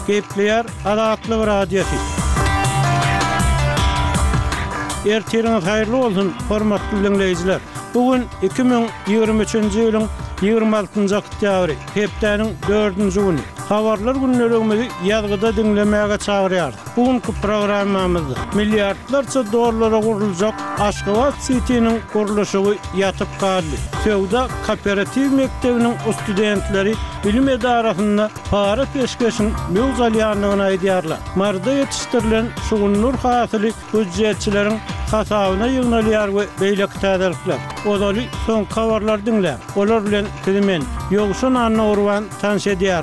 Gepleyer Adatlyk radiosu. Ertiriniz hayırlı olsun, hormatly dinleyijiler. Bugün 2023-nji ýylyň 26-njy oktýabry, hepdeniň 4-nji güni. Habarlar günlerimizi ýazgyda dinlemäge çagyrýar. Bugünkü programmamyzda milliardlarça dollara guruljak Aşgabat City'niň gurulşy ýatyp kaldy. Sowda kooperativ mektebiniň studentleri bilim edarasynda para peşkeşin mewzalyanlygyny aýdýarlar. Marda ýetişdirilen şugunlur hasyly hüjjetçileriň hasabyna ýöňelýär we beýleki täzelikler. Odaly soň habarlar dinlä. Olar bilen timen ýogşan anna urwan tanış edýär.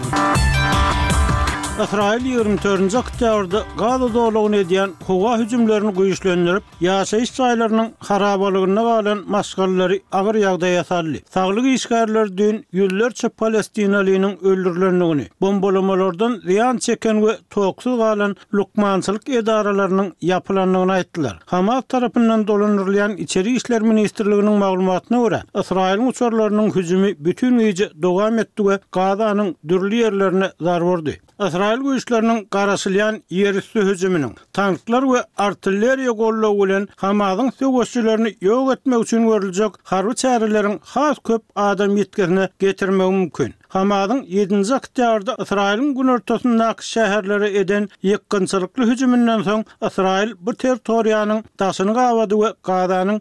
İsrail 24-nji oktýabrda Gaza dowlagyny edýän howa hüjümlerini güýçlendirip, ýaşaýyş jaýlarynyň harabalygyna galan maşgallary agyr ýagdaýa saldy. Saglyk işgärler dün ýüllerçe Palestinalynyň öldürilendigini, bombalamalardan ziýan çeken we toksuz galan lukmançylyk edaralarynyň ýapylandygyny aýtdylar. Hamas tarapyndan dolandyrylýan İçeri işler ministrliginiň maglumatyna görä, Israiliň uçarlarynyň hüjümi bütün ýyjy dowam etdi we Gazanyň dürli ýerlerine zarar berdi. İsrail güýçleriniň garaşylýan ýerüstü hüjüminiň tanklar we artilleriýa gollawy bilen Hamasyň söwüşçilerini ýok etmek üçin görüljek harby çäreleriň has köp adam ýetkizine getirmegi mümkin. Hamasyň 7-nji oktýabrda Israiliň gün ortasyndaky şäherlere eden ýykgynçylykly hüjümünden soň Israil bu territoriýanyň daşyny gawady we Gazanyň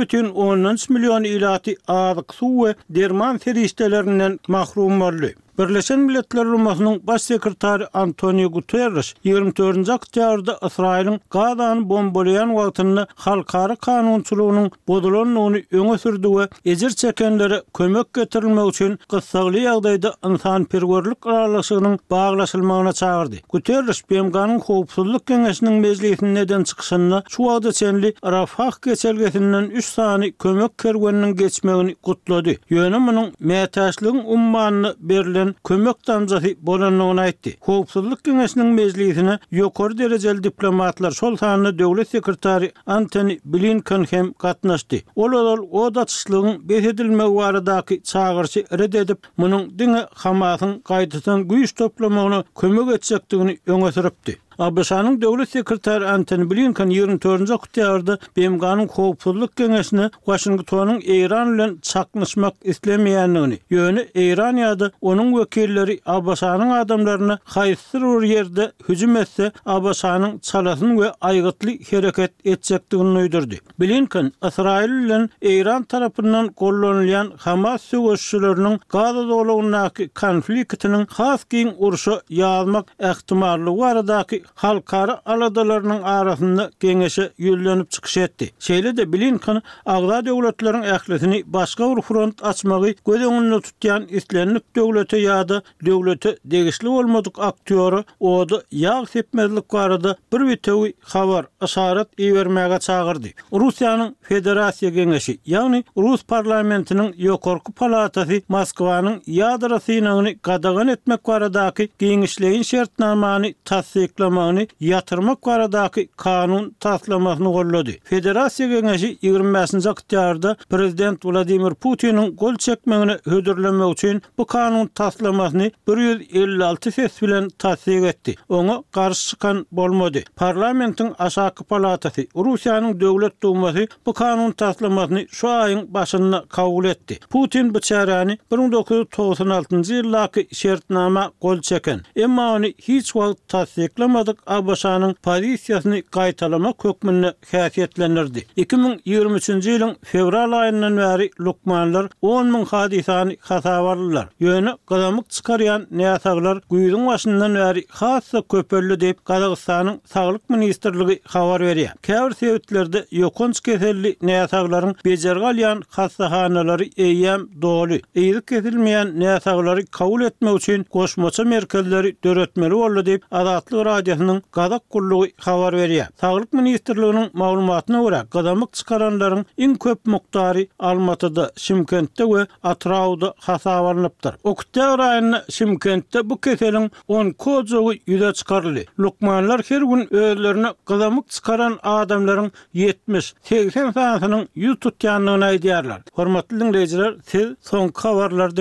2,3 million ilaty azyk suw we derman feriştelerinden mahrum boldy. Birleşen Milletler Rumasynyň baş sekretary Antonio Guterres 24-nji oktýabrda Israiliň Gazany bombalaýan wagtynda halkara kanunçylygynyň bozulanmagyny öňe sürdi we ejir çekenlere kömek getirilmek üçin gysgaly ýagdaýda insan perwerlik aralaşygynyň baglaşylmagyna çagyrdy. Guterres BMG'nyň Howpsuzlyk Keňeşiniň mejlisinde neden çykyşynda şu wagda çenli Rafah geçelgesinden 3 sany kömek kerweniniň geçmegini gutlady. Ýöne munyň mätäçligiň ummanyny berilen kömek damjasy bolanlygyny aýtdy. Howpsuzlyk Keňeşiniň mejlisine ýokary derejeli diplomatlar şol sanyny döwlet sekretary Antony Blinken hem gatnaşdy. Olar o daçyşlygyň beredilmegi baradaky çagyrşy red edip, munyň diňe Hamasyň gaýdydan güýç toplamagyna kömek etjekdigini öňe süripdi. ABŞ'nyň döwlet sekretary Antony Blinken 24-nji oktýabrda BMG'nyň Howpsuzlyk Keňeşine Washingtonyň Eýran bilen çaknyşmak islemeýänligini, ýöne Eýran ýa-da onuň wekilleri ABŞ'nyň adamlaryna haýsy bir ýerde hüjüm etse ABŞ'nyň çalasyny we aýgytly hereket etjekdigini öýdürdi. Blinken Israil bilen Eýran tarapyndan gollanylýan Hamas söwüşçileriniň Gaza dowlagynyň konfliktiniň has giň urşa ýazmak ähtimallygy baradaky halkara aladalarynyň arasynda geňeşe ýüllenip çykyş etdi. Şeýle de Blinken agza döwletleriň ählisini başga bir front açmagy göz öňünde tutýan islenlik döwlete ýa-da döwlete degişli bolmadyk aktýory ody ýag sepmezlik barada bir witewi habar aşarat iýermäge çagyrdy. Russiýanyň Federasiýa Geňeşi, ýagny Rus parlamentiniň ýokarky palatasy Moskwanyň ýadra synagyny gadagan etmek baradaky giňişleýin şertnamany tasdiklamagyny ýatyrmak baradaky kanun taslamasyny gollady. Federasiýa Geňeşi 25-nji oktýabrda prezident Vladimir Putiniň gol çekmegini hödürlemek üçin bu kanun taslamasyny 156 ses bilen tasdik etdi. Oňa garşy çykan bolmady. Parlamentiň aşaky palatasy, Russiýanyň döwlet dumasy bu kanun taslamasyny şu aýyň başynda kabul etdi. Putin bu çäräni 1996-njy ýylaky şertnama gol çeken. Emma ony hiç wagt tasdiklamadyk ABŞ'nyň pozisiýasyny gaýtalamak hökmüne häsiýetlendirdi. 2023-nji ýylyň fevral aýyndan bäri lukmanlar 10.000 hadisany hasabarlylar. Ýöne gadamyk çykarýan näsaglar güýdüň başyndan bäri hassa köpelli diýip Gazagystanyň Saglyk ministrligi habar berýär. Käbir sebetlerde ýokunç keselli näsaglaryň bejerge alýan hastahanalary eýem doly. Eýri kesilmeýän näsaglary kabul etmek üçin goşmaça merkezleri döretmeli boldy diýip Adatlyk radiosynyň Gazak gullugy habar berýär. Saglyk ministrliginiň maglumatyna görä, gadamyk çykaranlaryň iň köp muktary Almatyda, Şimkentde we Atrawda hasablanıpdyr. Oktýabr aýynda Şimkentde bu keseliň 10 kojogy ýüze çykarly. Lukmanlar her gün özlerine gadamyk çykaran adamlaryň 70-80 sanynyň ýüz tutýanlygyny aýdýarlar. Hormatly dinleýijiler, siz soňky habarlary